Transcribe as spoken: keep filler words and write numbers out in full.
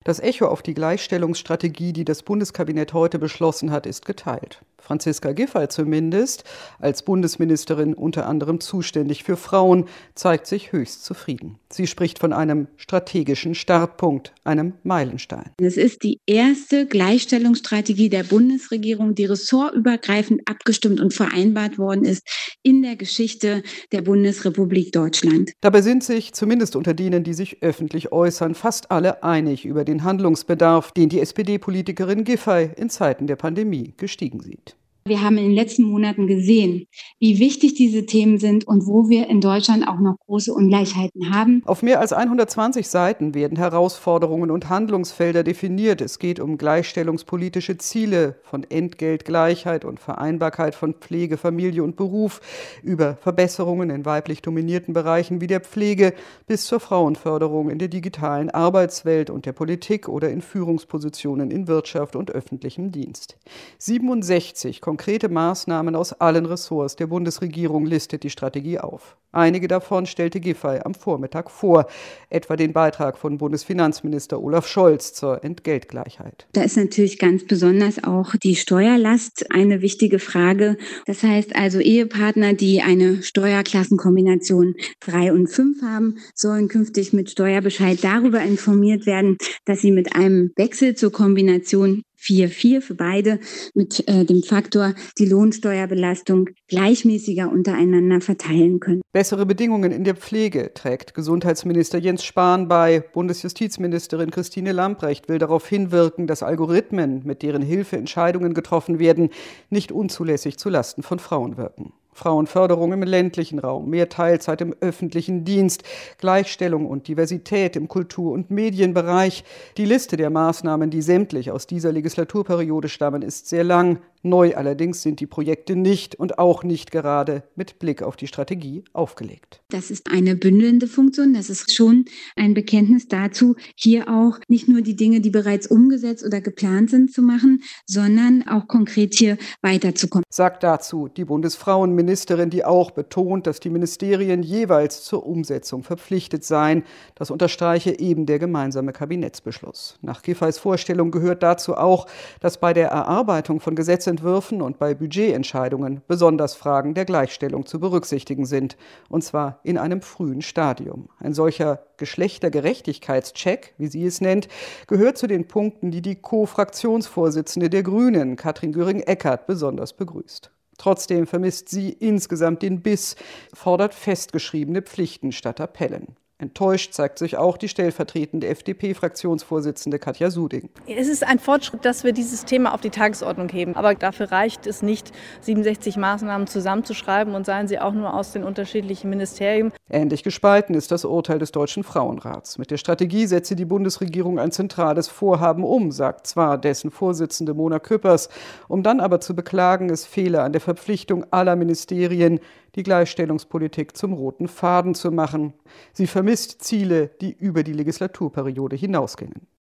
Das Echo auf die Gleichstellungsstrategie, die das Bundeskabinett heute beschlossen hat, ist geteilt. Franziska Giffey zumindest, als Bundesministerin unter anderem zuständig für Frauen, zeigt sich höchst zufrieden. Sie spricht von einem strategischen Startpunkt, einem Meilenstein. Es ist die erste Gleichstellungsstrategie der Bundesregierung, die ressortübergreifend abgestimmt und vereinbart worden ist in der Geschichte der Bundesrepublik Deutschland. Dabei sind sich, zumindest unter denen, die sich öffentlich äußern, fast alle einig über den Handlungsbedarf, den die S P D-Politikerin Giffey in Zeiten der Pandemie gestiegen sieht. Wir haben in den letzten Monaten gesehen, wie wichtig diese Themen sind und wo wir in Deutschland auch noch große Ungleichheiten haben. Auf mehr als hundertzwanzig Seiten werden Herausforderungen und Handlungsfelder definiert. Es geht um gleichstellungspolitische Ziele von Entgeltgleichheit und Vereinbarkeit von Pflege, Familie und Beruf, über Verbesserungen in weiblich dominierten Bereichen wie der Pflege bis zur Frauenförderung in der digitalen Arbeitswelt und der Politik oder in Führungspositionen in Wirtschaft und öffentlichem Dienst. siebenundsechzig konkrete Maßnahmen aus allen Ressorts der Bundesregierung listet die Strategie auf. Einige davon stellte Giffey am Vormittag vor, etwa den Beitrag von Bundesfinanzminister Olaf Scholz zur Entgeltgleichheit. Da ist natürlich ganz besonders auch die Steuerlast eine wichtige Frage. Das heißt also, Ehepartner, die eine Steuerklassenkombination drei und fünf haben, sollen künftig mit Steuerbescheid darüber informiert werden, dass sie mit einem Wechsel zur Kombination vier vier für beide mit äh, dem Faktor die Lohnsteuerbelastung gleichmäßiger untereinander verteilen können. Bessere Bedingungen in der Pflege trägt Gesundheitsminister Jens Spahn bei. Bundesjustizministerin Christine Lambrecht will darauf hinwirken, dass Algorithmen, mit deren Hilfe Entscheidungen getroffen werden, nicht unzulässig zulasten von Frauen wirken. Frauenförderung im ländlichen Raum, mehr Teilzeit im öffentlichen Dienst, Gleichstellung und Diversität im Kultur- und Medienbereich. Die Liste der Maßnahmen, die sämtlich aus dieser Legislaturperiode stammen, ist sehr lang. Neu allerdings sind die Projekte nicht und auch nicht gerade mit Blick auf die Strategie aufgelegt. Das ist eine bündelnde Funktion. Das ist schon ein Bekenntnis dazu, hier auch nicht nur die Dinge, die bereits umgesetzt oder geplant sind, zu machen, sondern auch konkret hier weiterzukommen. Sagt dazu die Bundesfrauenministerin, die auch betont, dass die Ministerien jeweils zur Umsetzung verpflichtet seien. Das unterstreiche eben der gemeinsame Kabinettsbeschluss. Nach Giffeys Vorstellung gehört dazu auch, dass bei der Erarbeitung von Gesetzentwürfen und bei Budgetentscheidungen besonders Fragen der Gleichstellung zu berücksichtigen sind, und zwar in einem frühen Stadium. Ein solcher Geschlechtergerechtigkeitscheck, wie sie es nennt, gehört zu den Punkten, die die Co-Fraktionsvorsitzende der Grünen, Katrin Göring-Eckardt, besonders begrüßt. Trotzdem vermisst sie insgesamt den Biss, fordert festgeschriebene Pflichten statt Appellen. Enttäuscht zeigt sich auch die stellvertretende F D P-Fraktionsvorsitzende Katja Suding. Es ist ein Fortschritt, dass wir dieses Thema auf die Tagesordnung heben. Aber dafür reicht es nicht, siebenundsechzig Maßnahmen zusammenzuschreiben und seien sie auch nur aus den unterschiedlichen Ministerien. Ähnlich gespalten ist das Urteil des Deutschen Frauenrats. Mit der Strategie setze die Bundesregierung ein zentrales Vorhaben um, sagt zwar dessen Vorsitzende Mona Küppers, um dann aber zu beklagen, es fehle an der Verpflichtung aller Ministerien, die Gleichstellungspolitik zum roten Faden zu machen. Sie vermisst Ziele, die über die Legislaturperiode hinausgingen.